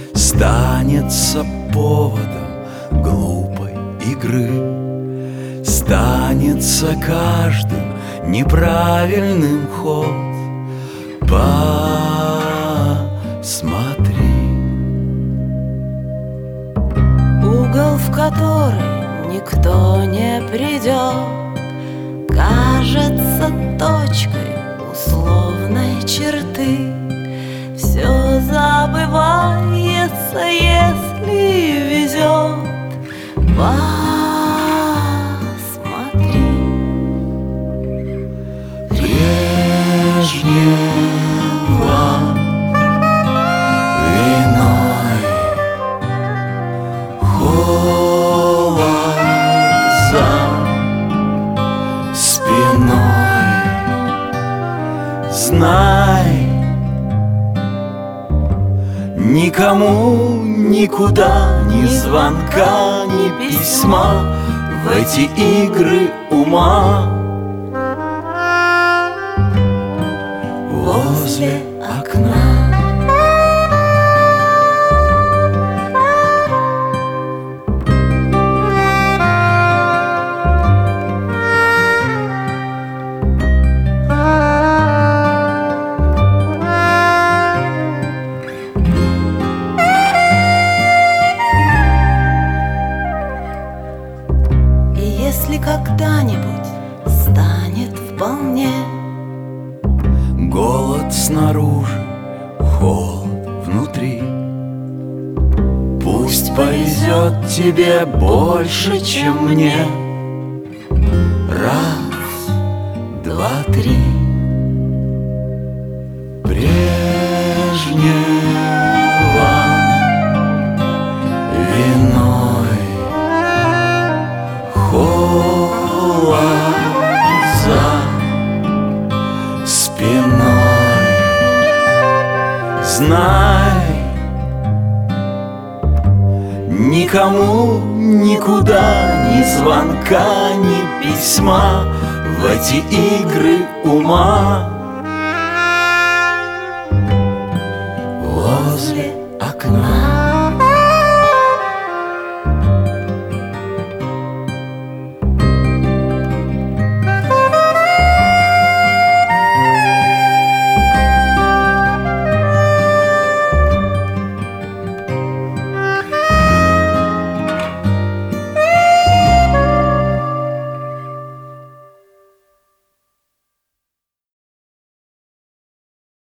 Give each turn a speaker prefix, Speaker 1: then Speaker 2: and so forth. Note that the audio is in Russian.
Speaker 1: станется поводом глупой игры, станется каждым неправильным ход. Посмотри.
Speaker 2: Угол, в который никто не придет, кажется точкой условной черты. Все забывается, если везет. Посмотри.
Speaker 1: Прежнего виной холод за спиной. Знай, никому никуда ни звонка, ни письма в эти игры ума. Возле окна
Speaker 2: если когда-нибудь станет вполне
Speaker 1: голод снаружи, холод внутри, пусть повезет тебе больше, чем мне. Раз, два, три. Прежнего виной холод за спиной. Знай, никому никуда ни звонка, ни письма в эти игры ума. Возле окна